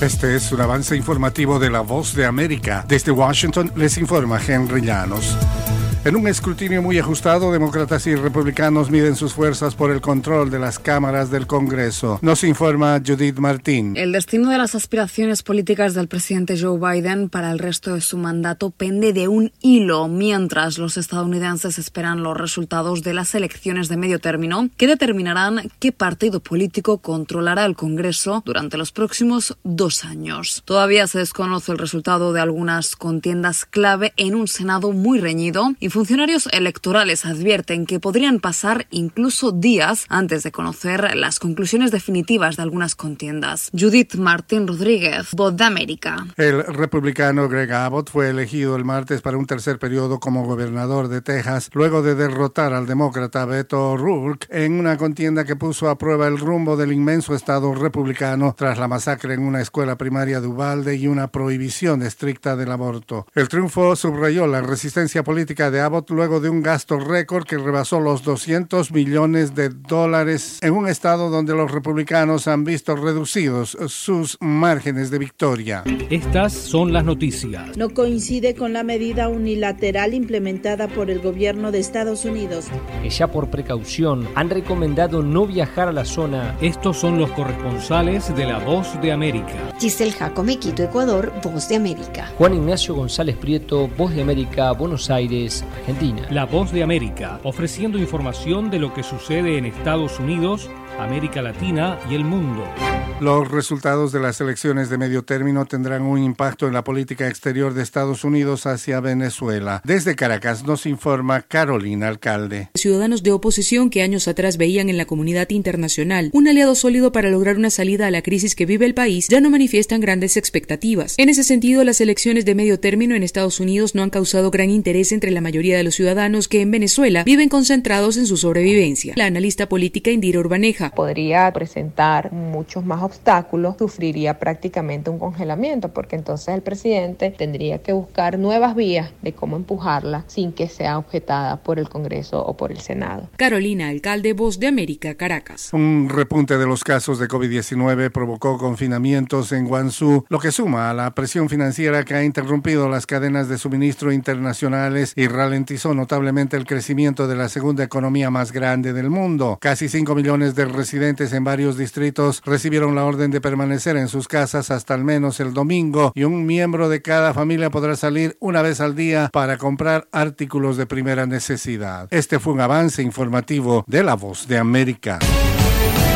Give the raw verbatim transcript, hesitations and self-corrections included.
Este es un avance informativo de La Voz de América. Desde Washington les informa Henry Llanos. En un escrutinio muy ajustado, demócratas y republicanos miden sus fuerzas por el control de las cámaras del Congreso. Nos informa Judith Martín. El destino de las aspiraciones políticas del presidente Joe Biden para el resto de su mandato pende de un hilo, mientras los estadounidenses esperan los resultados de las elecciones de medio término que determinarán qué partido político controlará el Congreso durante los próximos dos años. Todavía se desconoce el resultado de algunas contiendas clave en un Senado muy reñido y funcionarios electorales advierten que podrían pasar incluso días antes de conocer las conclusiones definitivas de algunas contiendas. Judith Martín Rodríguez, Voz de América. El republicano Greg Abbott fue elegido el martes para un tercer periodo como gobernador de Texas, luego de derrotar al demócrata Beto O'Rourke en una contienda que puso a prueba el rumbo del inmenso estado republicano tras la masacre en una escuela primaria de Uvalde y una prohibición estricta del aborto. El triunfo subrayó la resistencia política de Abbott luego de un gasto récord que rebasó los doscientos millones de dólares en un estado donde los republicanos han visto reducidos sus márgenes de victoria. Estas son las noticias. No coincide con la medida unilateral implementada por el gobierno de Estados Unidos. Ya por precaución han recomendado no viajar a la zona. Estos son los corresponsales de La Voz de América. Giselle Jacome, Quito, Ecuador, Voz de América. Juan Ignacio González Prieto, Voz de América, Buenos Aires, Argentina. La Voz de América, ofreciendo información de lo que sucede en Estados Unidos, América Latina y el mundo. Los resultados de las elecciones de medio término tendrán un impacto en la política exterior de Estados Unidos hacia Venezuela. Desde Caracas nos informa Carolina Alcalde. Ciudadanos de oposición que años atrás veían en la comunidad internacional un aliado sólido para lograr una salida a la crisis que vive el país, ya no manifiestan grandes expectativas. En ese sentido, las elecciones de medio término en Estados Unidos no han causado gran interés entre la mayoría de los ciudadanos que en Venezuela viven concentrados en su sobrevivencia. La analista política Indira Urbaneja. Podría presentar muchos más obstáculos, sufriría prácticamente un congelamiento, porque entonces el presidente tendría que buscar nuevas vías de cómo empujarla sin que sea objetada por el Congreso o por el Senado. Carolina Alcalde, Voz de América, Caracas. Un repunte de los casos de COVID diecinueve provocó confinamientos en Guangzhou, lo que suma a la presión financiera que ha interrumpido las cadenas de suministro internacionales y ralentizó notablemente el crecimiento de la segunda economía más grande del mundo. Casi cinco millones de residentes en varios distritos recibieron la orden de permanecer en sus casas hasta al menos el domingo y un miembro de cada familia podrá salir una vez al día para comprar artículos de primera necesidad. Este fue un avance informativo de La Voz de América.